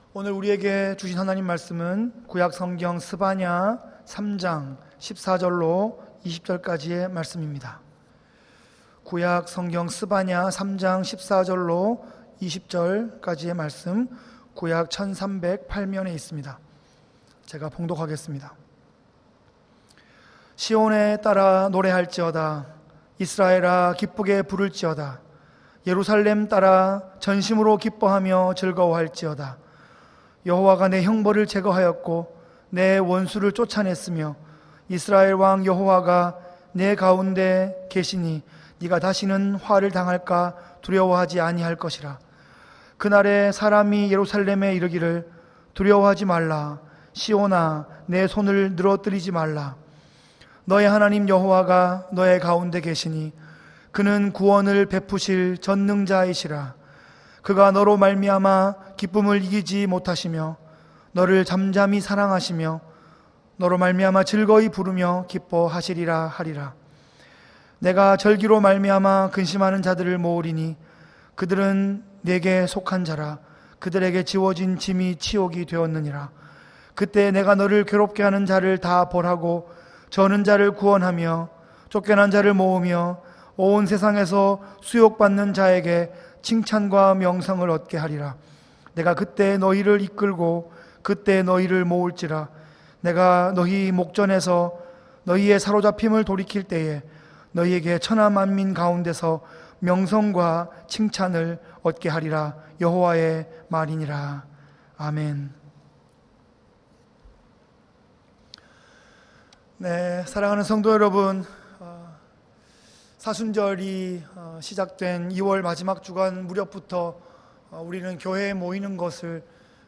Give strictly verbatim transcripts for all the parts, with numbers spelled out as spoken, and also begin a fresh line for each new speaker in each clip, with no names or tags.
오늘 우리에게 주신 하나님 말씀은 구약 성경 스바냐 삼 장 십사 절로 이십 절까지의 말씀입니다. 구약 성경 스바냐 삼 장 십사 절로 이십 절까지의 말씀, 구약 천삼백팔 면에 있습니다. 제가 봉독하겠습니다. 시온에 따라 노래할지어다. 이스라엘아 기쁘게 부를지어다. 예루살렘 따라 전심으로 기뻐하며 즐거워할지어다. 여호와가 내 형벌을 제거하였고 내 원수를 쫓아냈으며 이스라엘 왕 여호와가 내 가운데 계시니 네가 다시는 화를 당할까 두려워하지 아니할 것이라. 그날에 사람이 예루살렘에 이르기를 두려워하지 말라. 시온아 내 손을 늘어뜨리지 말라. 너의 하나님 여호와가 너의 가운데 계시니 그는 구원을 베푸실 전능자이시라. 그가 너로 말미암아 기쁨을 이기지 못하시며 너를 잠잠히 사랑하시며 너로 말미암아 즐거이 부르며 기뻐하시리라 하리라. 내가 절기로 말미암아 근심하는 자들을 모으리니 그들은 내게 속한 자라. 그들에게 지워진 짐이 치욕이 되었느니라. 그때 내가 너를 괴롭게 하는 자를 다 벌하고 저는 자를 구원하며 쫓겨난 자를 모으며 온 세상에서 수욕받는 자에게 칭찬과 명성을 얻게 하리라. 내가 그때 너희를 이끌고 그때 너희를 모을지라. 내가 너희 목전에서 너희의 사로잡힘을 돌이킬 때에 너희에게 천하 만민 가운데서 명성과 칭찬을 얻게 하리라. 여호와의 말이니라. 아멘. 네, 사랑하는 성도 여러분, 사순절이 시작된 이월 마지막 주간 무렵부터 우리는 교회에 모이는 것을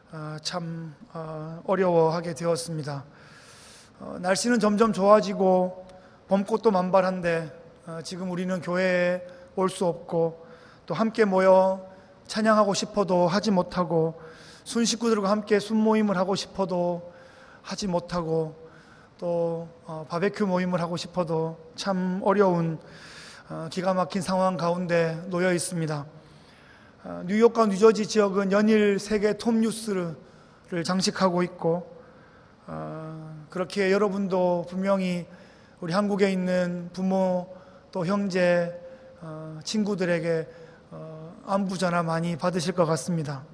참 어려워하게 되었습니다. 날씨는 점점 좋아지고 봄꽃도 만발한데 지금 우리는 교회에 올 수 없고 또 함께 모여 찬양하고 싶어도 하지 못하고 순 식구들과 함께 순모임을 하고 싶어도 하지 못하고 또 바베큐 모임을 하고 싶어도 참 어려운 기가 막힌 상황 가운데 놓여 있습니다. 뉴욕과 뉴저지 지역은 연일 세계 톱뉴스를 장식하고 있고 그렇게 여러분도 분명히 우리 한국에 있는 부모 또 형제 친구들에게 안부 전화 많이 받으실 것 같습니다.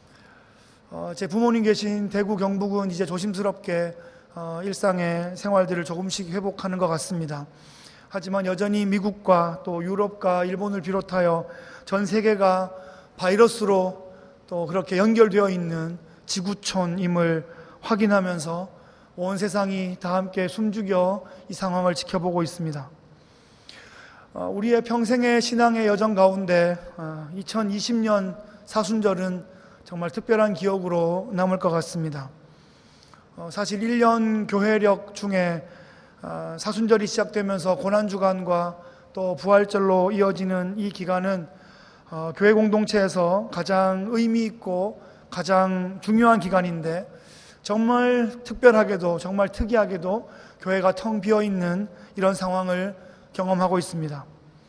제 부모님 계신 대구 경북은 이제 조심스럽게 일상의 생활들을 조금씩 회복하는 것 같습니다. 하지만 여전히 미국과 또 유럽과 일본을 비롯하여 전 세계가 바이러스로 또 그렇게 연결되어 있는 지구촌임을 확인하면서 온 세상이 다 함께 숨죽여 이 상황을 지켜보고 있습니다. 우리의 평생의 신앙의 여정 가운데 이천이십 년 사순절은 정말 특별한 기억으로 남을 것 같습니다. 사실 일 년 교회력 중에 사순절이 시작되면서 고난주간과 또 부활절로 이어지는 이 기간은 교회 공동체에서 가장 의미 있고 가장 중요한 기간인데 정말 특별하게도 정말 특이하게도 교회가 텅 비어있는 이런 상황을 경험하고 있습니다.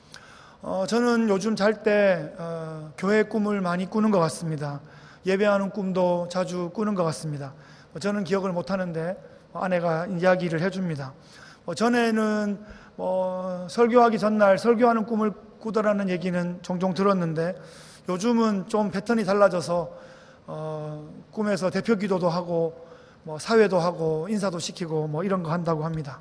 저는 요즘 잘 때 교회의 꿈을 많이 꾸는 것 같습니다. 예배하는 꿈도 자주 꾸는 것 같습니다. 저는 기억을 못하는데 아내가 이야기를 해줍니다. 전에는 뭐 설교하기 전날 설교하는 꿈을 꾸더라는 얘기는 종종 들었는데 요즘은 좀 패턴이 달라져서 어, 꿈에서 대표 기도도 하고 뭐 사회도 하고 인사도 시키고 뭐 이런 거 한다고 합니다.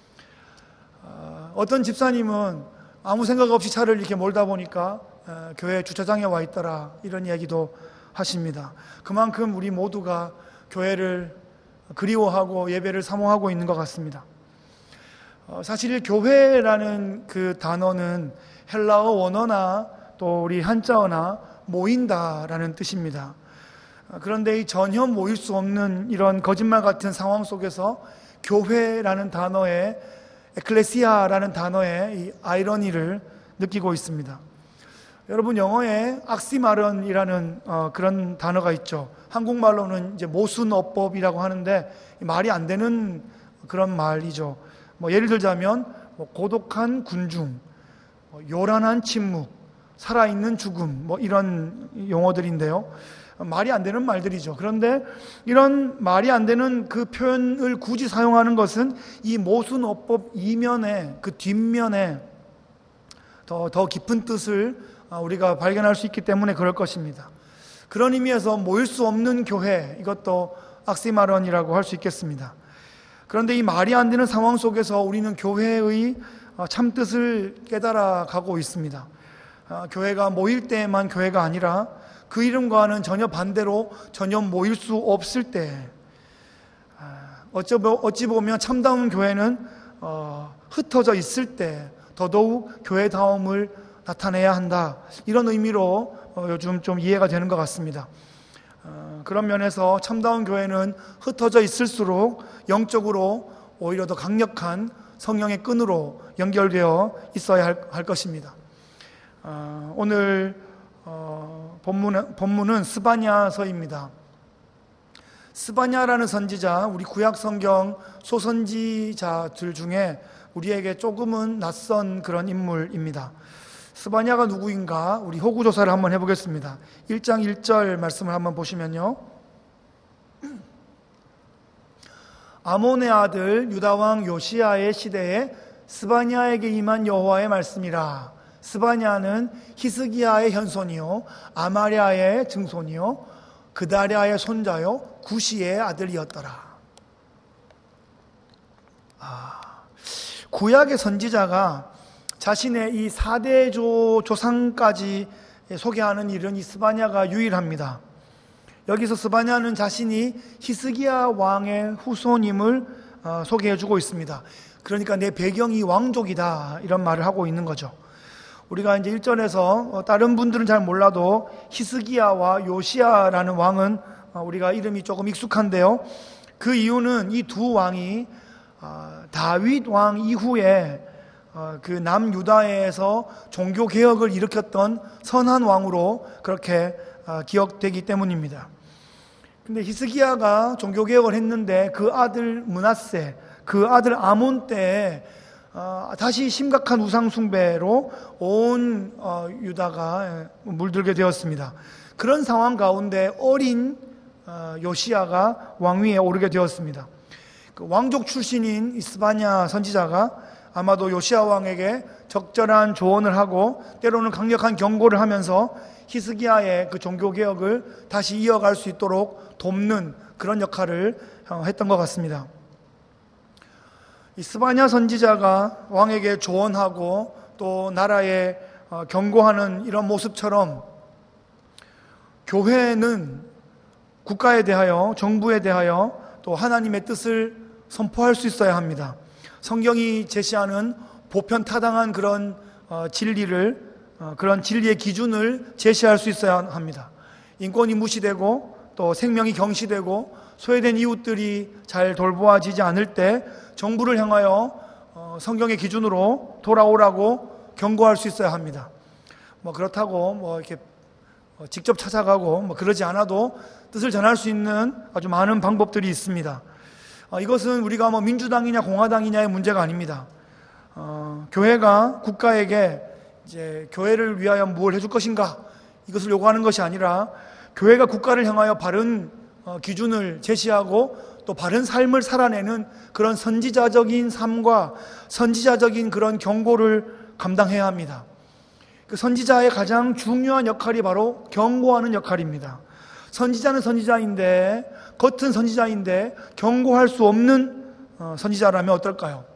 어, 어떤 집사님은 아무 생각 없이 차를 이렇게 몰다 보니까 어, 교회 주차장에 와 있더라 이런 이야기도 하십니다. 그만큼 우리 모두가 교회를 그리워하고 예배를 사모하고 있는 것 같습니다. 어, 사실 교회라는 그 단어는 헬라어 원어나 또 우리 한자어나 모인다라는 뜻입니다. 어, 그런데 이 전혀 모일 수 없는 이런 거짓말 같은 상황 속에서 교회라는 단어에 에클레시아라는 단어에 이 아이러니를 느끼고 있습니다. 여러분 영어에 악시마런이라는 어, 그런 단어가 있죠. 한국말로는 이제 모순어법이라고 하는데 말이 안 되는 그런 말이죠. 뭐 예를 들자면 뭐 고독한 군중, 뭐 요란한 침묵, 살아있는 죽음, 뭐 이런 용어들인데요. 말이 안 되는 말들이죠. 그런데 이런 말이 안 되는 그 표현을 굳이 사용하는 것은 이 모순어법 이면에, 그 뒷면에 더, 더 깊은 뜻을 우리가 발견할 수 있기 때문에 그럴 것입니다. 그런 의미에서 모일 수 없는 교회, 이것도 악시마론이라고 할 수 있겠습니다. 그런데 이 말이 안 되는 상황 속에서 우리는 교회의 참뜻을 깨달아 가고 있습니다. 교회가 모일 때에만 교회가 아니라 그 이름과는 전혀 반대로 전혀 모일 수 없을 때, 어찌 보면 참다운 교회는 흩어져 있을 때 더더욱 교회다움을 나타내야 한다, 이런 의미로 요즘 좀 이해가 되는 것 같습니다. 그런 면에서 참다운 교회는 흩어져 있을수록 영적으로 오히려 더 강력한 성령의 끈으로 연결되어 있어야 할, 할 것입니다. 오늘 본문은, 본문은 스바냐서입니다. 스바냐라는 선지자, 우리 구약 성경 소선지자들 중에 우리에게 조금은 낯선 그런 인물입니다. 스바냐가 누구인가 우리 호구조사를 한번 해보겠습니다. 일 장 일 절 말씀을 한번 보시면요, 아몬의 아들 유다왕 요시야의 시대에 스바냐에게 임한 여호와의 말씀이라. 스바냐는 히스기야의 현손이요 아마랴의 증손이요 그다랴의 손자요 구시의 아들이었더라. 아, 구약의 선지자가 자신의 이 사대조 조상까지 소개하는 일은 이 스바냐가 유일합니다. 여기서 스바냐는 자신이 히스기야 왕의 후손임을 소개해주고 있습니다. 그러니까 내 배경이 왕족이다, 이런 말을 하고 있는 거죠. 우리가 이제 일 절에서 다른 분들은 잘 몰라도 히스기야와 요시야라는 왕은 우리가 이름이 조금 익숙한데요, 그 이유는 이 두 왕이 다윗 왕 이후에 그 남유다에서 종교 개혁을 일으켰던 선한 왕으로 그렇게 기억되기 때문입니다. 근데 히스기야가 종교 개혁을 했는데 그 아들 므낫세, 그 아들 아몬 때에 다시 심각한 우상 숭배로 온 유다가 물들게 되었습니다. 그런 상황 가운데 어린 요시야가 왕위에 오르게 되었습니다. 그 왕족 출신인 스바냐 선지자가 아마도 요시야 왕에게 적절한 조언을 하고 때로는 강력한 경고를 하면서 히스기야의 그 종교개혁을 다시 이어갈 수 있도록 돕는 그런 역할을 했던 것 같습니다. 이 스바냐 선지자가 왕에게 조언하고 또 나라에 경고하는 이런 모습처럼 교회는 국가에 대하여, 정부에 대하여 또 하나님의 뜻을 선포할 수 있어야 합니다. 성경이 제시하는 보편타당한 그런 진리를, 그런 진리의 기준을 제시할 수 있어야 합니다. 인권이 무시되고 또 생명이 경시되고 소외된 이웃들이 잘 돌보아지지 않을 때 정부를 향하여 성경의 기준으로 돌아오라고 경고할 수 있어야 합니다. 뭐 그렇다고 뭐 이렇게 직접 찾아가고 뭐 그러지 않아도 뜻을 전할 수 있는 아주 많은 방법들이 있습니다. 이것은 우리가 뭐 민주당이냐 공화당이냐의 문제가 아닙니다. 어, 교회가 국가에게 이제 교회를 위하여 무엇을 해줄 것인가, 이것을 요구하는 것이 아니라 교회가 국가를 향하여 바른 어, 기준을 제시하고 또 바른 삶을 살아내는 그런 선지자적인 삶과 선지자적인 그런 경고를 감당해야 합니다. 그 선지자의 가장 중요한 역할이 바로 경고하는 역할입니다. 선지자는 선지자인데, 겉은 선지자인데 경고할 수 없는 선지자라면 어떨까요?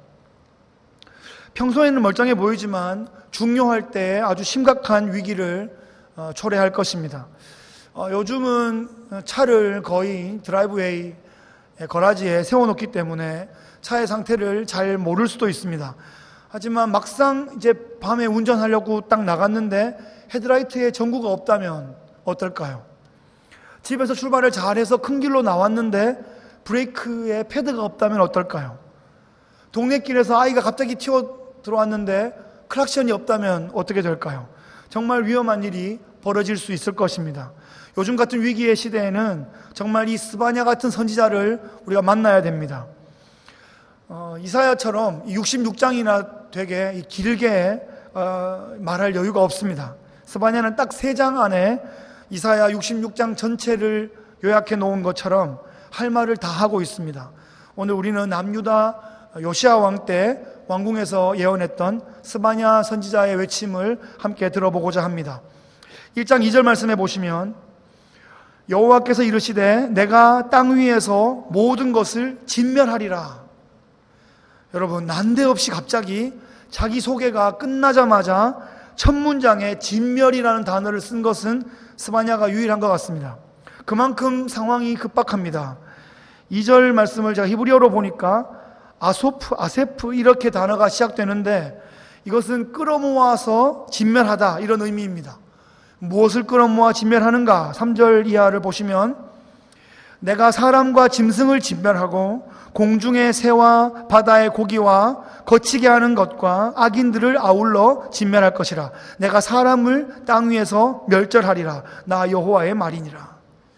평소에는 멀쩡해 보이지만 중요할 때 아주 심각한 위기를 초래할 것입니다. 요즘은 차를 거의 드라이브웨이, 거라지에 세워놓기 때문에 차의 상태를 잘 모를 수도 있습니다. 하지만 막상 이제 밤에 운전하려고 딱 나갔는데 헤드라이트에 전구가 없다면 어떨까요? 집에서 출발을 잘해서 큰 길로 나왔는데 브레이크에 패드가 없다면 어떨까요? 동네 길에서 아이가 갑자기 튀어 들어왔는데 클락션이 없다면 어떻게 될까요? 정말 위험한 일이 벌어질 수 있을 것입니다. 요즘 같은 위기의 시대에는 정말 이 스바냐 같은 선지자를 우리가 만나야 됩니다. 어, 이사야처럼 육십육 장이나 되게 길게 어, 말할 여유가 없습니다. 스바냐는 딱 세 장 안에 이사야 육십육 장 전체를 요약해 놓은 것처럼 할 말을 다 하고 있습니다. 오늘 우리는 남유다 요시야 왕 때 왕궁에서 예언했던 스바냐 선지자의 외침을 함께 들어보고자 합니다. 일 장 이 절 말씀해 보시면 여호와께서 이르시되 내가 땅 위에서 모든 것을 진멸하리라. 여러분, 난데없이 갑자기 자기 소개가 끝나자마자 첫 문장에 진멸이라는 단어를 쓴 것은 스바냐가 유일한 것 같습니다. 그만큼 상황이 급박합니다. 이 절 말씀을 제가 히브리어로 보니까 아소프, 아세프 이렇게 단어가 시작되는데 이것은 끌어모아서 진멸하다 이런 의미입니다. 무엇을 끌어모아 진멸하는가? 삼 절 이하를 보시면 내가 사람과 짐승을 진멸하고 공중의 새와 바다의 고기와 거치게 하는 것과 악인들을 아울러 진멸할 것이라. 내가 사람을 땅 위에서 멸절하리라. 나 여호와의 말이니라.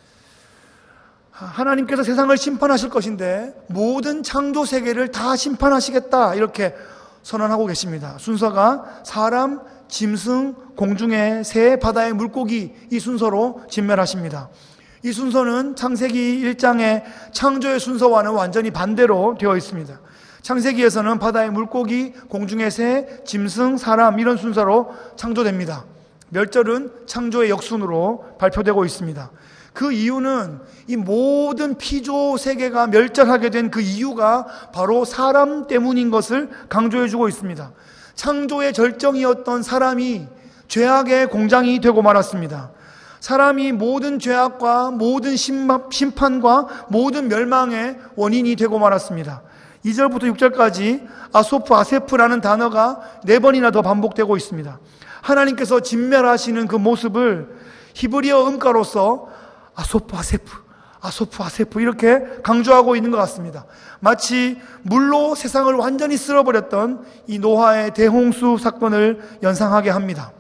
하나님께서 세상을 심판하실 것인데 모든 창조 세계를 다 심판하시겠다 이렇게 선언하고 계십니다. 순서가 사람, 짐승, 공중의 새, 바다의 물고기 이 순서로 진멸하십니다. 이 순서는 창세기 일 장의 창조의 순서와는 완전히 반대로 되어 있습니다. 창세기에서는 바다의 물고기, 공중의 새, 짐승, 사람 이런 순서로 창조됩니다. 멸절은 창조의 역순으로 발표되고 있습니다. 그 이유는 이 모든 피조 세계가 멸절하게 된 그 이유가 바로 사람 때문인 것을 강조해주고 있습니다. 창조의 절정이었던 사람이 죄악의 공장이 되고 말았습니다. 사람이 모든 죄악과 모든 심판과 모든 멸망의 원인이 되고 말았습니다. 이 절부터 육 절까지 아소프, 아세프라는 단어가 네 번이나 더 반복되고 있습니다. 하나님께서 진멸하시는 그 모습을 히브리어 음가로서 아소프, 아세프, 아소프, 아세프 이렇게 강조하고 있는 것 같습니다. 마치 물로 세상을 완전히 쓸어버렸던 이 노아의 대홍수 사건을 연상하게 합니다.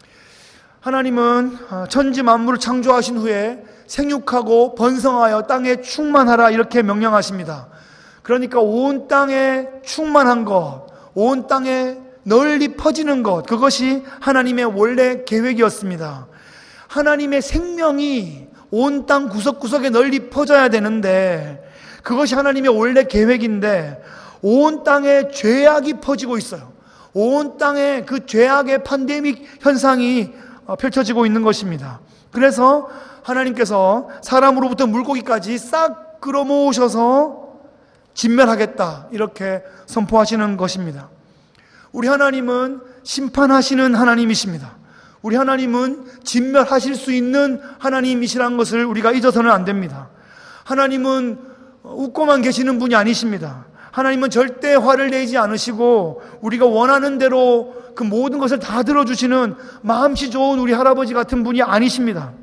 하나님은 천지 만물을 창조하신 후에 생육하고 번성하여 땅에 충만하라 이렇게 명령하십니다. 그러니까 온 땅에 충만한 것, 온 땅에 널리 퍼지는 것, 그것이 하나님의 원래 계획이었습니다. 하나님의 생명이 온 땅 구석구석에 널리 퍼져야 되는데 그것이 하나님의 원래 계획인데 온 땅에 죄악이 퍼지고 있어요. 온 땅에 그 죄악의 팬데믹 현상이 펼쳐지고 있는 것입니다. 그래서 하나님께서 사람으로부터 물고기까지 싹 끌어모으셔서 진멸하겠다 이렇게 선포하시는 것입니다. 우리 하나님은 심판하시는 하나님이십니다. 우리 하나님은 진멸하실 수 있는 하나님이시라는 것을 우리가 잊어서는 안 됩니다. 하나님은 웃고만 계시는 분이 아니십니다. 하나님은 절대 화를 내지 않으시고 우리가 원하는 대로 그 모든 것을 다 들어주시는 마음씨 좋은 우리 할아버지 같은 분이 아니십니다.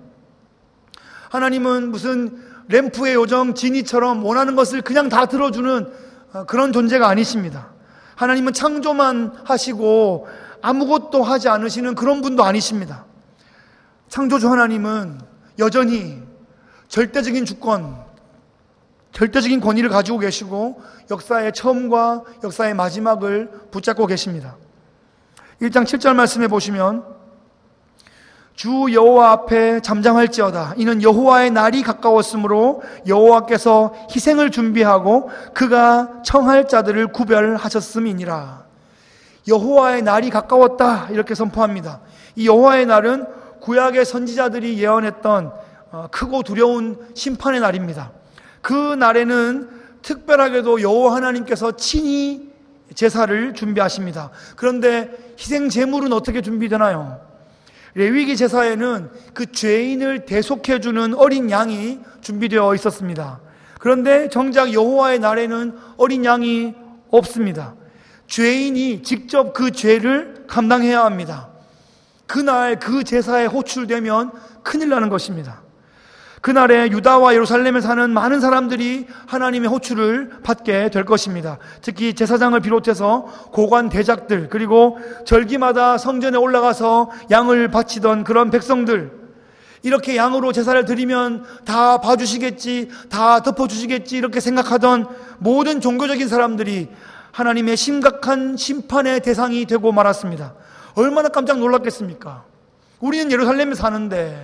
하나님은 무슨 램프의 요정 지니처럼 원하는 것을 그냥 다 들어주는 그런 존재가 아니십니다. 하나님은 창조만 하시고 아무것도 하지 않으시는 그런 분도 아니십니다. 창조주 하나님은 여전히 절대적인 주권, 절대적인 권위를 가지고 계시고 역사의 처음과 역사의 마지막을 붙잡고 계십니다. 일 장 칠 절 말씀해 보시면 주 여호와 앞에 잠잠할지어다. 이는 여호와의 날이 가까웠으므로 여호와께서 희생을 준비하고 그가 청할 자들을 구별하셨음이니라. 여호와의 날이 가까웠다 이렇게 선포합니다. 이 여호와의 날은 구약의 선지자들이 예언했던 크고 두려운 심판의 날입니다. 그 날에는 특별하게도 여호와 하나님께서 친히 제사를 준비하십니다. 그런데 희생 제물은 어떻게 준비되나요? 레위기 제사에는 그 죄인을 대속해주는 어린 양이 준비되어 있었습니다. 그런데 정작 여호와의 날에는 어린 양이 없습니다. 죄인이 직접 그 죄를 감당해야 합니다. 그날 그 제사에 호출되면 큰일 나는 것입니다. 그날에 유다와 예루살렘에 사는 많은 사람들이 하나님의 호출을 받게 될 것입니다. 특히 제사장을 비롯해서 고관 대작들, 그리고 절기마다 성전에 올라가서 양을 바치던 그런 백성들, 이렇게 양으로 제사를 드리면 다 봐주시겠지, 다 덮어주시겠지 이렇게 생각하던 모든 종교적인 사람들이 하나님의 심각한 심판의 대상이 되고 말았습니다. 얼마나 깜짝 놀랐겠습니까? 우리는 예루살렘에 사는데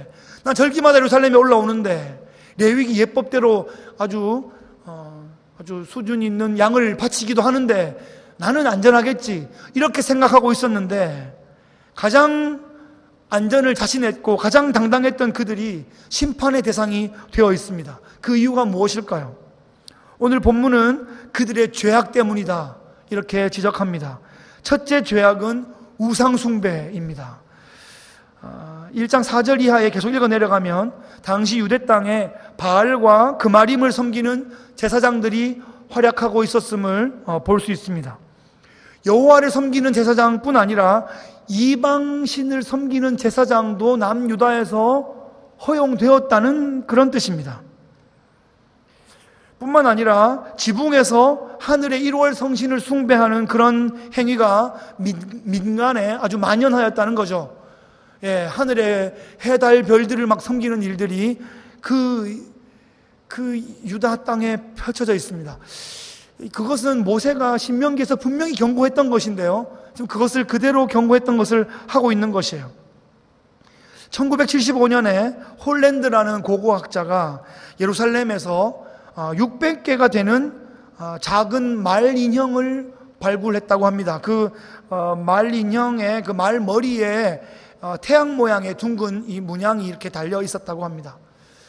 난 절기마다 예루살렘에 올라오는데 레위기 예법대로 아주 어, 아주 수준 있는 양을 바치기도 하는데 나는 안전하겠지 이렇게 생각하고 있었는데 가장 안전을 자신했고 가장 당당했던 그들이 심판의 대상이 되어 있습니다. 그 이유가 무엇일까요? 오늘 본문은 그들의 죄악 때문이다 이렇게 지적합니다. 첫째 죄악은 우상숭배입니다. 일 장 사 절 이하에 계속 읽어 내려가면 당시 유대 땅에 바알과 그마림을 섬기는 제사장들이 활약하고 있었음을 볼 수 있습니다. 여호와를 섬기는 제사장뿐 아니라 이방신을 섬기는 제사장도 남유다에서 허용되었다는 그런 뜻입니다. 뿐만 아니라 지붕에서 하늘의 일월 성신을 숭배하는 그런 행위가 민간에 아주 만연하였다는 거죠. 예, 하늘의 해, 달, 별들을 막 섬기는 일들이 그, 그 유다 땅에 펼쳐져 있습니다. 그것은 모세가 신명기에서 분명히 경고했던 것인데요. 지금 그것을 그대로 경고했던 것을 하고 있는 것이에요. 천구백칠십오 년에 홀랜드라는 고고학자가 예루살렘에서 육백 개가 되는 작은 말 인형을 발굴했다고 합니다. 그 말 인형의 그 말 머리에 태양 모양의 둥근 이 문양이 이렇게 달려 있었다고 합니다.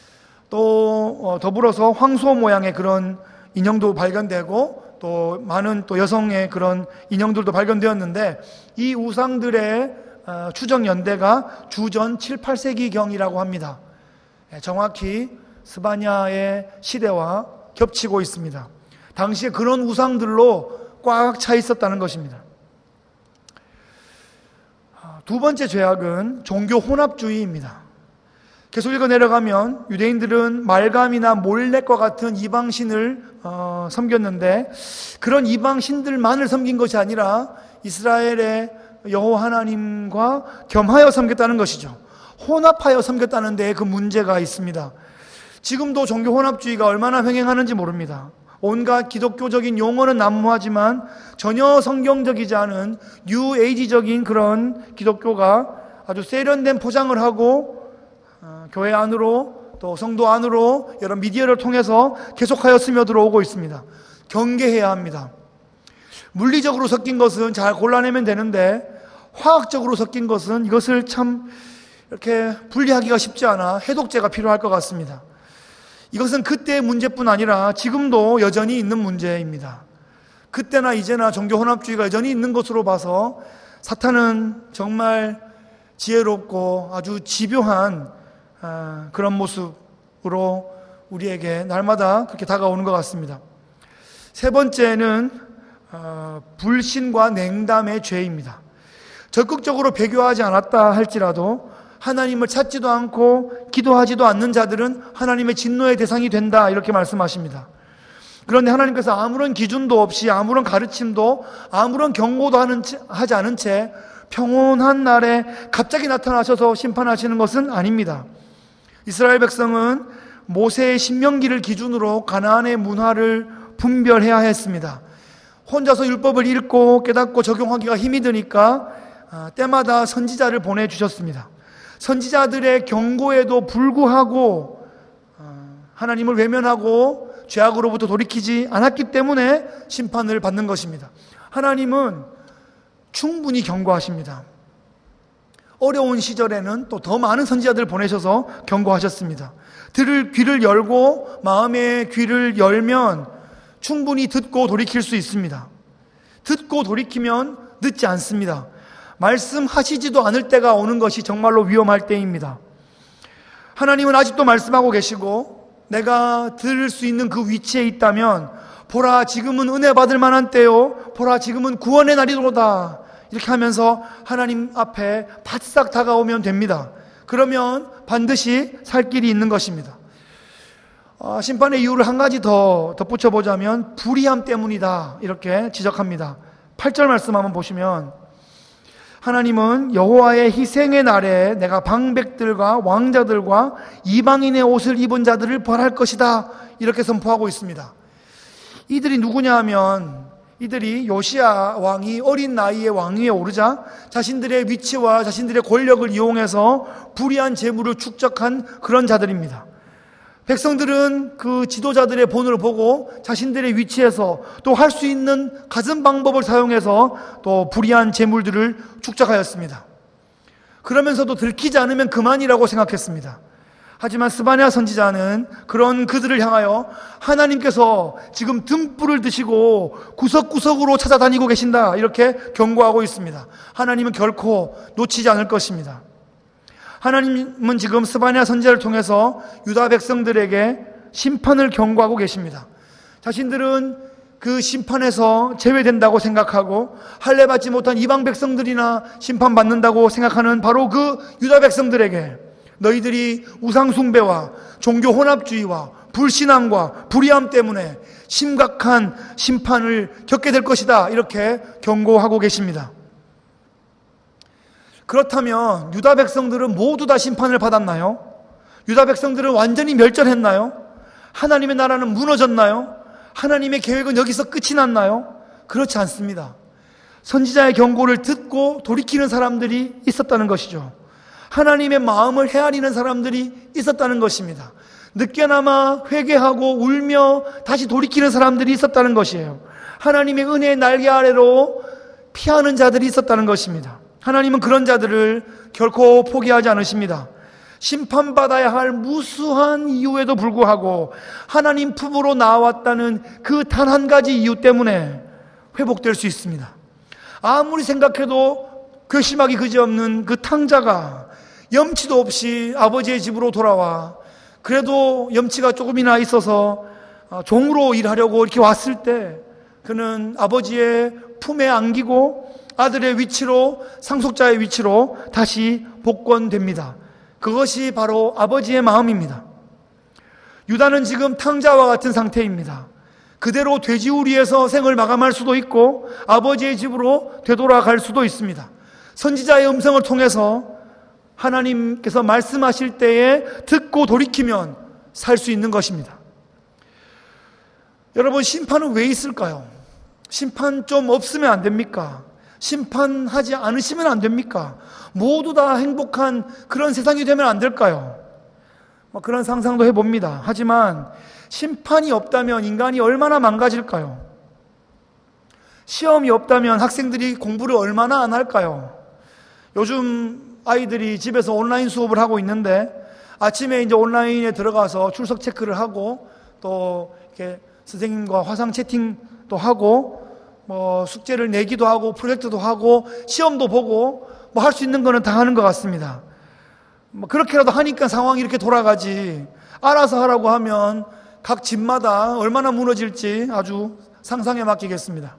또 더불어서 황소 모양의 그런 인형도 발견되고 또 많은 또 여성의 그런 인형들도 발견되었는데 이 우상들의 추정 연대가 주전 칠, 팔 세기경이라고 합니다. 정확히 스바냐의 시대와 겹치고 있습니다. 당시에 그런 우상들로 꽉 차 있었다는 것입니다. 두 번째 죄악은 종교 혼합주의입니다. 계속 읽어 내려가면 유대인들은 말감이나 몰렉과 같은 이방신을 어, 섬겼는데 그런 이방신들만을 섬긴 것이 아니라 이스라엘의 여호와 하나님과 겸하여 섬겼다는 것이죠. 혼합하여 섬겼다는 데에 그 문제가 있습니다. 지금도 종교 혼합주의가 얼마나 횡행하는지 모릅니다. 온갖 기독교적인 용어는 난무하지만 전혀 성경적이지 않은 뉴에이지적인 그런 기독교가 아주 세련된 포장을 하고 교회 안으로 또 성도 안으로 여러 미디어를 통해서 계속하여 스며들어오고 있습니다. 경계해야 합니다. 물리적으로 섞인 것은 잘 골라내면 되는데 화학적으로 섞인 것은 이것을 참 이렇게 분리하기가 쉽지 않아 해독제가 필요할 것 같습니다. 이것은 그때의 문제뿐 아니라 지금도 여전히 있는 문제입니다. 그때나 이제나 종교 혼합주의가 여전히 있는 것으로 봐서 사탄은 정말 지혜롭고 아주 집요한 그런 모습으로 우리에게 날마다 그렇게 다가오는 것 같습니다. 세 번째는 불신과 냉담의 죄입니다. 적극적으로 배교하지 않았다 할지라도 하나님을 찾지도 않고 기도하지도 않는 자들은 하나님의 진노의 대상이 된다 이렇게 말씀하십니다. 그런데 하나님께서 아무런 기준도 없이 아무런 가르침도 아무런 경고도 하는, 하지 않은 채 평온한 날에 갑자기 나타나셔서 심판하시는 것은 아닙니다. 이스라엘 백성은 모세의 신명기를 기준으로 가나안의 문화를 분별해야 했습니다. 혼자서 율법을 읽고 깨닫고 적용하기가 힘이 드니까 때마다 선지자를 보내주셨습니다. 선지자들의 경고에도 불구하고 하나님을 외면하고 죄악으로부터 돌이키지 않았기 때문에 심판을 받는 것입니다. 하나님은 충분히 경고하십니다. 어려운 시절에는 또 더 많은 선지자들을 보내셔서 경고하셨습니다. 들을 귀를 열고 마음의 귀를 열면 충분히 듣고 돌이킬 수 있습니다. 듣고 돌이키면 늦지 않습니다. 말씀하시지도 않을 때가 오는 것이 정말로 위험할 때입니다. 하나님은 아직도 말씀하고 계시고 내가 들을 수 있는 그 위치에 있다면 보라 지금은 은혜 받을 만한 때요 보라 지금은 구원의 날이로다 이렇게 하면서 하나님 앞에 바싹 다가오면 됩니다. 그러면 반드시 살 길이 있는 것입니다. 어, 심판의 이유를 한 가지 더 덧붙여 보자면 불의함 때문이다 이렇게 지적합니다. 팔 절 말씀 한번 보시면 하나님은 여호와의 희생의 날에 내가 방백들과 왕자들과 이방인의 옷을 입은 자들을 벌할 것이다 이렇게 선포하고 있습니다. 이들이 누구냐 하면 이들이 요시야 왕이 어린 나이에 왕위에 오르자 자신들의 위치와 자신들의 권력을 이용해서 불의한 재물을 축적한 그런 자들입니다. 백성들은 그 지도자들의 본을 보고 자신들의 위치에서 또 할 수 있는 갖은 방법을 사용해서 또 불의한 재물들을 축적하였습니다. 그러면서도 들키지 않으면 그만이라고 생각했습니다. 하지만 스바냐 선지자는 그런 그들을 향하여 하나님께서 지금 등불을 드시고 구석구석으로 찾아다니고 계신다, 이렇게 경고하고 있습니다. 하나님은 결코 놓치지 않을 것입니다. 하나님은 지금 스바냐 선지자를 통해서 유다 백성들에게 심판을 경고하고 계십니다. 자신들은 그 심판에서 제외된다고 생각하고 할례 받지 못한 이방 백성들이나 심판받는다고 생각하는 바로 그 유다 백성들에게 너희들이 우상숭배와 종교 혼합주의와 불신앙과 불의함 때문에 심각한 심판을 겪게 될 것이다, 이렇게 경고하고 계십니다. 그렇다면 유다 백성들은 모두 다 심판을 받았나요? 유다 백성들은 완전히 멸절했나요? 하나님의 나라는 무너졌나요? 하나님의 계획은 여기서 끝이 났나요? 그렇지 않습니다. 선지자의 경고를 듣고 돌이키는 사람들이 있었다는 것이죠. 하나님의 마음을 헤아리는 사람들이 있었다는 것입니다. 늦게나마 회개하고 울며 다시 돌이키는 사람들이 있었다는 것이에요. 하나님의 은혜의 날개 아래로 피하는 자들이 있었다는 것입니다. 하나님은 그런 자들을 결코 포기하지 않으십니다. 심판받아야 할 무수한 이유에도 불구하고 하나님 품으로 나왔다는 그 단 한 가지 이유 때문에 회복될 수 있습니다. 아무리 생각해도 괘씸하기 그지없는 그 탕자가 염치도 없이 아버지의 집으로 돌아와 그래도 염치가 조금이나 있어서 종으로 일하려고 이렇게 왔을 때 그는 아버지의 품에 안기고 아들의 위치로, 상속자의 위치로 다시 복권됩니다. 그것이 바로 아버지의 마음입니다. 유다는 지금 탕자와 같은 상태입니다. 그대로 돼지우리에서 생을 마감할 수도 있고 아버지의 집으로 되돌아갈 수도 있습니다. 선지자의 음성을 통해서 하나님께서 말씀하실 때에 듣고 돌이키면 살 수 있는 것입니다. 여러분, 심판은 왜 있을까요? 심판 좀 없으면 안 됩니까? 심판하지 않으시면 안 됩니까? 모두 다 행복한 그런 세상이 되면 안 될까요? 뭐 그런 상상도 해봅니다. 하지만 심판이 없다면 인간이 얼마나 망가질까요? 시험이 없다면 학생들이 공부를 얼마나 안 할까요? 요즘 아이들이 집에서 온라인 수업을 하고 있는데 아침에 이제 온라인에 들어가서 출석 체크를 하고 또 이렇게 선생님과 화상 채팅도 하고 뭐 숙제를 내기도 하고 프로젝트도 하고 시험도 보고 뭐 할 수 있는 거는 다 하는 것 같습니다. 뭐 그렇게라도 하니까 상황이 이렇게 돌아가지 알아서 하라고 하면 각 집마다 얼마나 무너질지 아주 상상에 맡기겠습니다.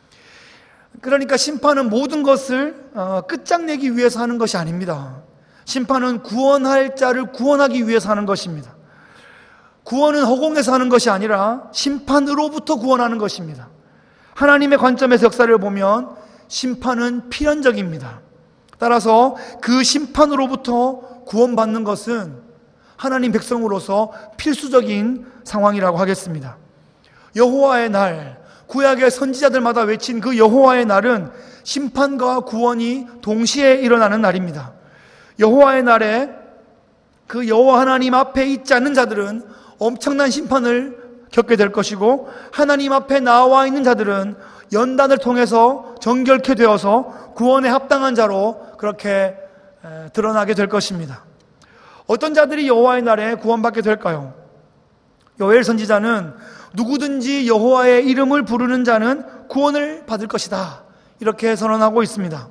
그러니까 심판은 모든 것을 끝장내기 위해서 하는 것이 아닙니다. 심판은 구원할 자를 구원하기 위해서 하는 것입니다. 구원은 허공에서 하는 것이 아니라 심판으로부터 구원하는 것입니다. 하나님의 관점에서 역사를 보면 심판은 필연적입니다. 따라서 그 심판으로부터 구원받는 것은 하나님 백성으로서 필수적인 상황이라고 하겠습니다. 여호와의 날, 구약의 선지자들마다 외친 그 여호와의 날은 심판과 구원이 동시에 일어나는 날입니다. 여호와의 날에 그 여호와 하나님 앞에 있지 않는 자들은 엄청난 심판을 겪게 될 것이고 하나님 앞에 나와 있는 자들은 연단을 통해서 정결케 되어서 구원에 합당한 자로 그렇게 드러나게 될 것입니다. 어떤 자들이 여호와의 날에 구원받게 될까요? 요엘 선지자는 누구든지 여호와의 이름을 부르는 자는 구원을 받을 것이다, 이렇게 선언하고 있습니다.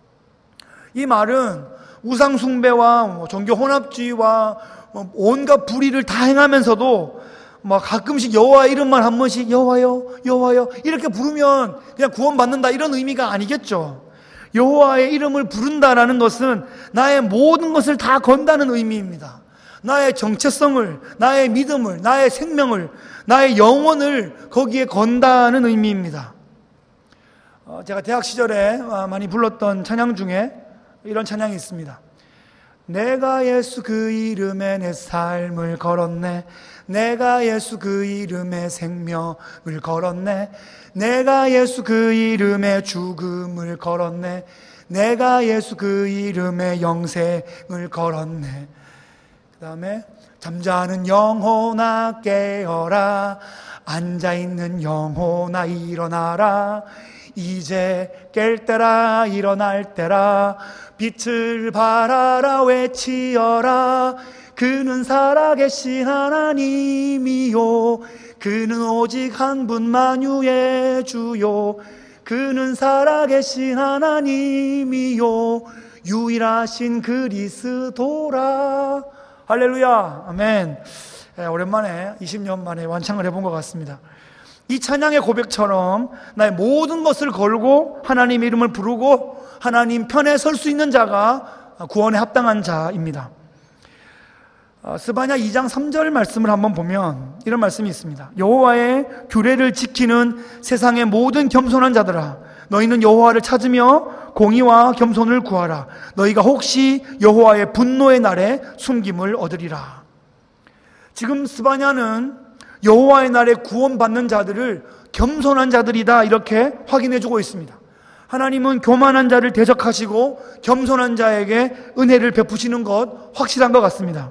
이 말은 우상 숭배와 종교 혼합주의와 온갖 불의를 다 행하면서도 막 가끔씩 여호와의 이름만 한 번씩 여호와요 여호와요 이렇게 부르면 그냥 구원받는다, 이런 의미가 아니겠죠. 여호와의 이름을 부른다라는 것은 나의 모든 것을 다 건다는 의미입니다. 나의 정체성을, 나의 믿음을, 나의 생명을, 나의 영혼을 거기에 건다는 의미입니다. 제가 대학 시절에 많이 불렀던 찬양 중에 이런 찬양이 있습니다. 내가 예수 그 이름에 내 삶을 걸었네. 내가 예수 그 이름에 생명을 걸었네. 내가 예수 그 이름에 죽음을 걸었네. 내가 예수 그 이름에 영생을 걸었네. 그 다음에 잠자는 영혼아 깨어라. 앉아있는 영혼아 일어나라. 이제 깰 때라 일어날 때라. 빛을 발하라 외치어라. 그는 살아계신 하나님이요 그는 오직 한 분 만유의 주요 그는 살아계신 하나님이요 유일하신 그리스도라. 할렐루야. 아멘. 네, 오랜만에 이십 년 만에 완창을 해본 것 같습니다. 이 찬양의 고백처럼 나의 모든 것을 걸고 하나님 이름을 부르고 하나님 편에 설 수 있는 자가 구원에 합당한 자입니다. 스바냐 이 장 삼 절 말씀을 한번 보면 이런 말씀이 있습니다. 여호와의 규례를 지키는 세상의 모든 겸손한 자들아, 너희는 여호와를 찾으며 공의와 겸손을 구하라. 너희가 혹시 여호와의 분노의 날에 숨김을 얻으리라. 지금 스바냐는 여호와의 날에 구원받는 자들을 겸손한 자들이다 이렇게 확인해주고 있습니다. 하나님은 교만한 자를 대적하시고 겸손한 자에게 은혜를 베푸시는 것 확실한 것 같습니다.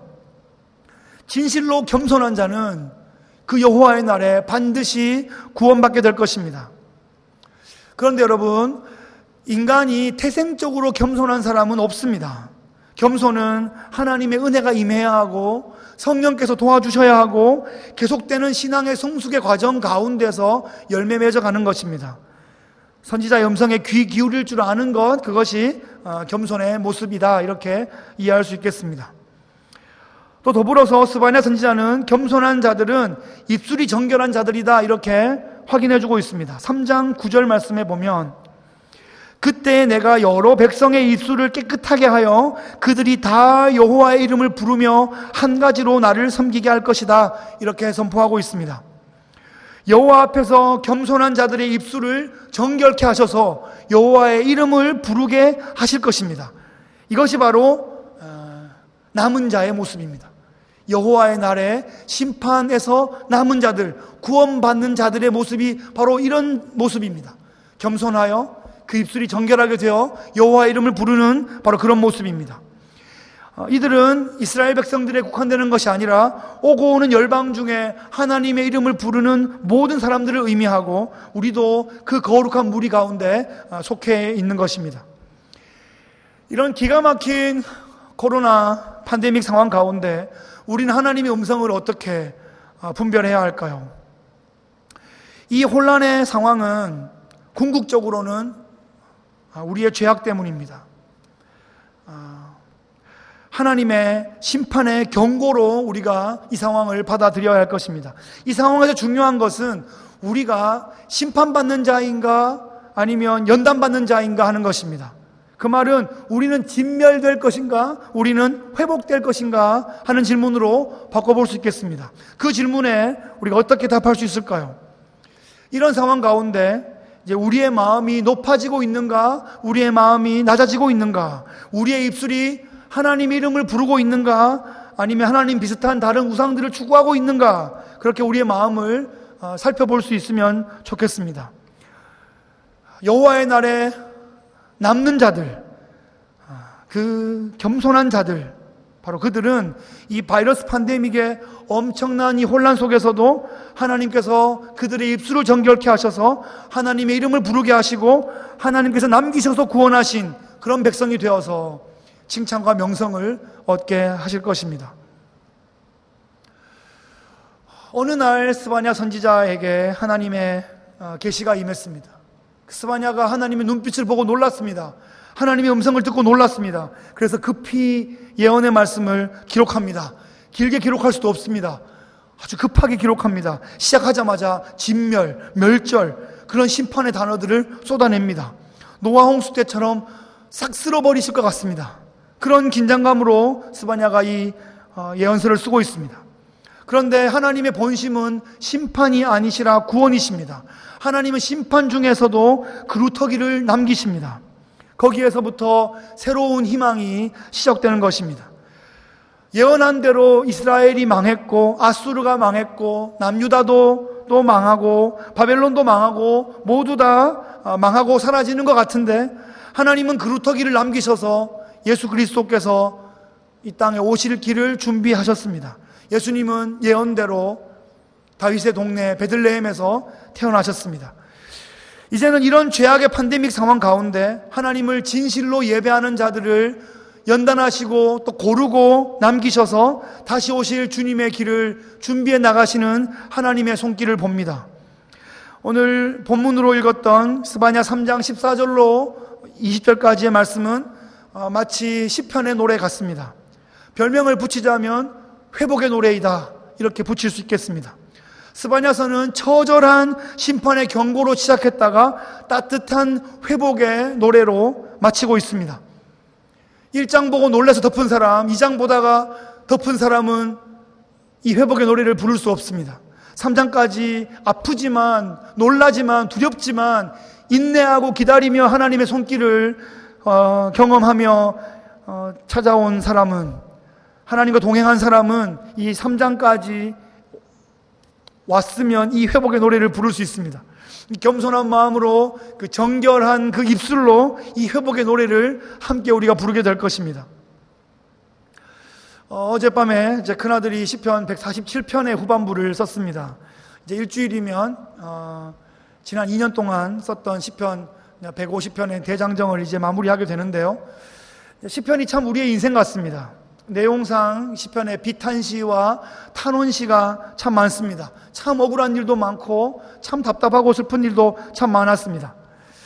진실로 겸손한 자는 그 여호와의 날에 반드시 구원받게 될 것입니다. 그런데 여러분, 인간이 태생적으로 겸손한 사람은 없습니다. 겸손은 하나님의 은혜가 임해야 하고 성령께서 도와주셔야 하고 계속되는 신앙의 성숙의 과정 가운데서 열매 맺어가는 것입니다. 선지자의 음성에 귀 기울일 줄 아는 것, 그것이 겸손의 모습이다 이렇게 이해할 수 있겠습니다. 또 더불어서 스바냐 선지자는 겸손한 자들은 입술이 정결한 자들이다 이렇게 확인해주고 있습니다. 삼 장 구 절 말씀에 보면 그때 내가 여러 백성의 입술을 깨끗하게 하여 그들이 다 여호와의 이름을 부르며 한 가지로 나를 섬기게 할 것이다 이렇게 선포하고 있습니다. 여호와 앞에서 겸손한 자들의 입술을 정결케 하셔서 여호와의 이름을 부르게 하실 것입니다. 이것이 바로 남은 자의 모습입니다. 여호와의 날에 심판에서 남은 자들, 구원받는 자들의 모습이 바로 이런 모습입니다. 겸손하여 그 입술이 정결하게 되어 여호와의 이름을 부르는 바로 그런 모습입니다. 이들은 이스라엘 백성들에 국한되는 것이 아니라 오고 오는 열방 중에 하나님의 이름을 부르는 모든 사람들을 의미하고 우리도 그 거룩한 무리 가운데 속해 있는 것입니다. 이런 기가 막힌 코로나 팬데믹 상황 가운데 우리는 하나님의 음성을 어떻게 분별해야 할까요? 이 혼란의 상황은 궁극적으로는 우리의 죄악 때문입니다. 하나님의 심판의 경고로 우리가 이 상황을 받아들여야 할 것입니다. 이 상황에서 중요한 것은 우리가 심판받는 자인가 아니면 연단받는 자인가 하는 것입니다. 그 말은 우리는 진멸될 것인가 우리는 회복될 것인가 하는 질문으로 바꿔볼 수 있겠습니다. 그 질문에 우리가 어떻게 답할 수 있을까요? 이런 상황 가운데 이제 우리의 마음이 높아지고 있는가 우리의 마음이 낮아지고 있는가, 우리의 입술이 하나님 이름을 부르고 있는가 아니면 하나님 비슷한 다른 우상들을 추구하고 있는가, 그렇게 우리의 마음을 살펴볼 수 있으면 좋겠습니다. 여호와의 날에 남는 자들, 그 겸손한 자들, 바로 그들은 이 바이러스 팬데믹의 엄청난 이 혼란 속에서도 하나님께서 그들의 입술을 정결케 하셔서 하나님의 이름을 부르게 하시고 하나님께서 남기셔서 구원하신 그런 백성이 되어서 칭찬과 명성을 얻게 하실 것입니다. 어느 날 스바냐 선지자에게 하나님의 계시가 임했습니다. 스바냐가 하나님의 눈빛을 보고 놀랐습니다. 하나님의 음성을 듣고 놀랐습니다. 그래서 급히 예언의 말씀을 기록합니다. 길게 기록할 수도 없습니다. 아주 급하게 기록합니다. 시작하자마자 진멸, 멸절, 그런 심판의 단어들을 쏟아냅니다. 노아 홍수 때처럼 싹 쓸어버리실 것 같습니다. 그런 긴장감으로 스바냐가 이 예언서를 쓰고 있습니다. 그런데 하나님의 본심은 심판이 아니시라 구원이십니다. 하나님은 심판 중에서도 그루터기를 남기십니다. 거기에서부터 새로운 희망이 시작되는 것입니다. 예언한 대로 이스라엘이 망했고 아수르가 망했고 남유다도 또 망하고 바벨론도 망하고 모두 다 망하고 사라지는 것 같은데, 하나님은 그루터기를 남기셔서 예수 그리스도께서 이 땅에 오실 길을 준비하셨습니다. 예수님은 예언대로 다윗의 동네 베들레헴에서 태어나셨습니다. 이제는 이런 죄악의 팬데믹 상황 가운데 하나님을 진실로 예배하는 자들을 연단하시고 또 고르고 남기셔서 다시 오실 주님의 길을 준비해 나가시는 하나님의 손길을 봅니다. 오늘 본문으로 읽었던 스바냐 삼 장 십사 절로 이십 절까지의 말씀은 마치 시편의 노래 같습니다. 별명을 붙이자면 회복의 노래이다, 이렇게 붙일 수 있겠습니다. 스바냐서는 처절한 심판의 경고로 시작했다가 따뜻한 회복의 노래로 마치고 있습니다. 일 장 보고 놀라서 덮은 사람, 이 장 보다가 덮은 사람은 이 회복의 노래를 부를 수 없습니다. 삼 장까지 아프지만 놀라지만 두렵지만 인내하고 기다리며 하나님의 손길을 어, 경험하며 어, 찾아온 사람은, 하나님과 동행한 사람은 이 삼 장까지 왔으면 이 회복의 노래를 부를 수 있습니다. 겸손한 마음으로 그 정결한 그 입술로 이 회복의 노래를 함께 우리가 부르게 될 것입니다. 어, 어젯밤에 제 큰아들이 시편 백사십칠 편의 후반부를 썼습니다. 이제 일주일이면 어, 지난 이 년 동안 썼던 시편 백오십 편의 대장정을 이제 마무리하게 되는데요. 시편이 참 우리의 인생 같습니다. 내용상 시편에 비탄시와 탄원시가 참 많습니다. 참 억울한 일도 많고 참 답답하고 슬픈 일도 참 많았습니다.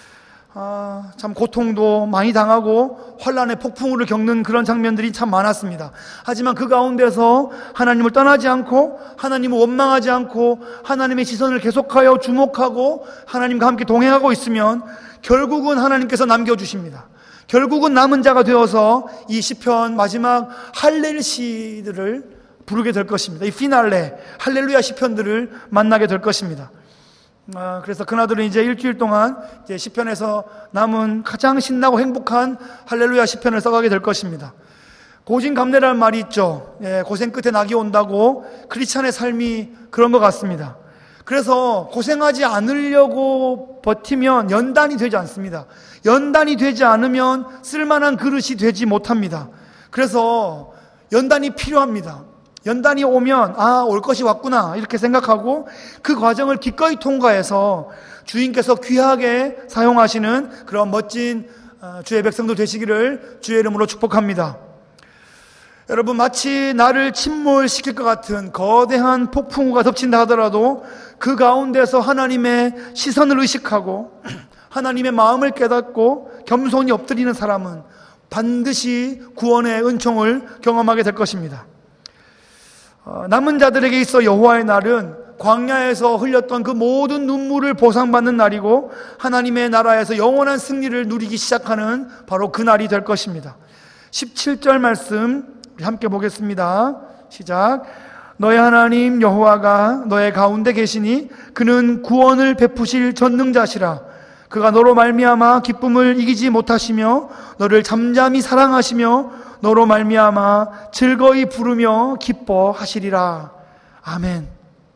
아, 참 고통도 많이 당하고 환난의 폭풍우를 겪는 그런 장면들이 참 많았습니다. 하지만 그 가운데서 하나님을 떠나지 않고 하나님을 원망하지 않고 하나님의 시선을 계속하여 주목하고 하나님과 함께 동행하고 있으면 결국은 하나님께서 남겨주십니다. 결국은 남은 자가 되어서 이 시편 마지막 할렐 시들을 부르게 될 것입니다. 이 피날레 할렐루야 시편들을 만나게 될 것입니다. 아, 그래서 그나들은 이제 일주일 동안 이제 시편에서 남은 가장 신나고 행복한 할렐루야 시편을 써가게 될 것입니다. 고진감래라는 말이 있죠. 예, 고생 끝에 낙이 온다고 크리스찬의 삶이 그런 것 같습니다. 그래서 고생하지 않으려고 버티면 연단이 되지 않습니다. 연단이 되지 않으면 쓸만한 그릇이 되지 못합니다. 그래서 연단이 필요합니다. 연단이 오면 아, 올 것이 왔구나 이렇게 생각하고 그 과정을 기꺼이 통과해서 주인께서 귀하게 사용하시는 그런 멋진 주의 백성들 되시기를 주의 이름으로 축복합니다. 여러분, 마치 나를 침몰시킬 것 같은 거대한 폭풍우가 덮친다 하더라도 그 가운데서 하나님의 시선을 의식하고 하나님의 마음을 깨닫고 겸손히 엎드리는 사람은 반드시 구원의 은총을 경험하게 될 것입니다. 어, 남은 자들에게 있어 여호와의 날은 광야에서 흘렸던 그 모든 눈물을 보상받는 날이고 하나님의 나라에서 영원한 승리를 누리기 시작하는 바로 그 날이 될 것입니다. 십칠 절 말씀 우리 함께 보겠습니다. 시작. 너의 하나님 여호와가 너의 가운데 계시니 그는 구원을 베푸실 전능자시라. 그가 너로 말미암아 기쁨을 이기지 못하시며 너를 잠잠히 사랑하시며 너로 말미암아 즐거이 부르며 기뻐하시리라. 아멘.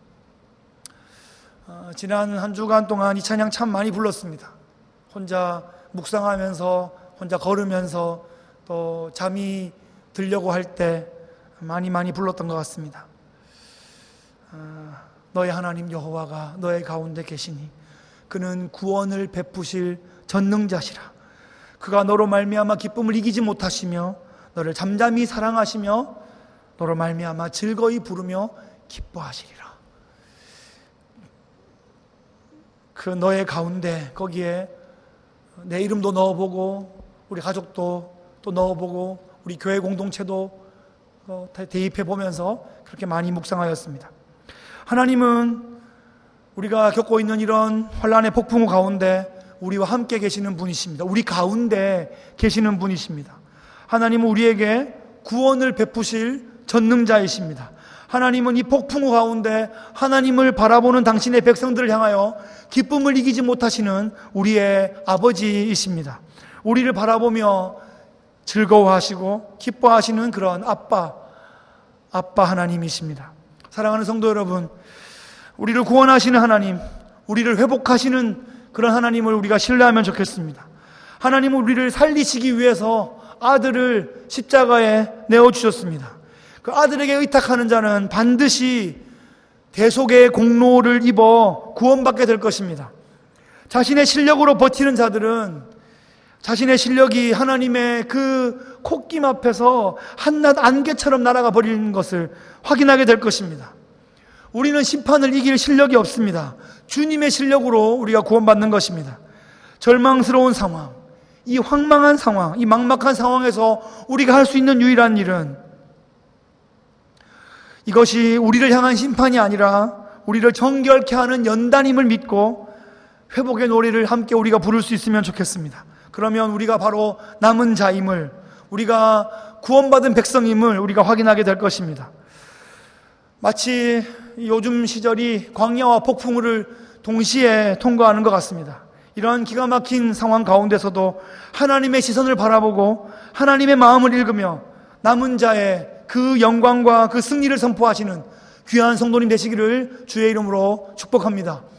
어, 지난 한 주간 동안 이 찬양 참 많이 불렀습니다. 혼자 묵상하면서 혼자 걸으면서 또 잠이 들려고 할 때 많이 많이 불렀던 것 같습니다. 어, 너의 하나님 여호와가 너의 가운데 계시니 그는 구원을 베푸실 전능자시라. 그가 너로 말미암아 기쁨을 이기지 못하시며 너를 잠잠히 사랑하시며 너로 말미암아 즐거이 부르며 기뻐하시리라. 그 너의 가운데 거기에 내 이름도 넣어보고 우리 가족도 또 넣어보고 우리 교회 공동체도 대입해 보면서 그렇게 많이 묵상하였습니다. 하나님은 우리가 겪고 있는 이런 환난의 폭풍우 가운데 우리와 함께 계시는 분이십니다. 우리 가운데 계시는 분이십니다. 하나님은 우리에게 구원을 베푸실 전능자이십니다. 하나님은 이 폭풍우 가운데 하나님을 바라보는 당신의 백성들을 향하여 기쁨을 이기지 못하시는 우리의 아버지이십니다. 우리를 바라보며 즐거워하시고 기뻐하시는 그런 아빠, 아빠 하나님이십니다. 사랑하는 성도 여러분, 우리를 구원하시는 하나님, 우리를 회복하시는 그런 하나님을 우리가 신뢰하면 좋겠습니다. 하나님은 우리를 살리시기 위해서 아들을 십자가에 내어주셨습니다. 그 아들에게 의탁하는 자는 반드시 대속의 공로를 입어 구원받게 될 것입니다. 자신의 실력으로 버티는 자들은 자신의 실력이 하나님의 그 콧김 앞에서 한낱 안개처럼 날아가 버리는 것을 확인하게 될 것입니다. 우리는 심판을 이길 실력이 없습니다. 주님의 실력으로 우리가 구원받는 것입니다. 절망스러운 상황, 이 황망한 상황, 이 막막한 상황에서 우리가 할 수 있는 유일한 일은 이것이 우리를 향한 심판이 아니라 우리를 정결케 하는 연단임을 믿고 회복의 노래를 함께 우리가 부를 수 있으면 좋겠습니다. 그러면 우리가 바로 남은 자임을, 우리가 구원받은 백성임을 우리가 확인하게 될 것입니다. 마치 요즘 시절이 광야와 폭풍우를 동시에 통과하는 것 같습니다. 이러한 기가 막힌 상황 가운데서도 하나님의 시선을 바라보고 하나님의 마음을 읽으며 남은 자의 그 영광과 그 승리를 선포하시는 귀한 성도님 되시기를 주의 이름으로 축복합니다.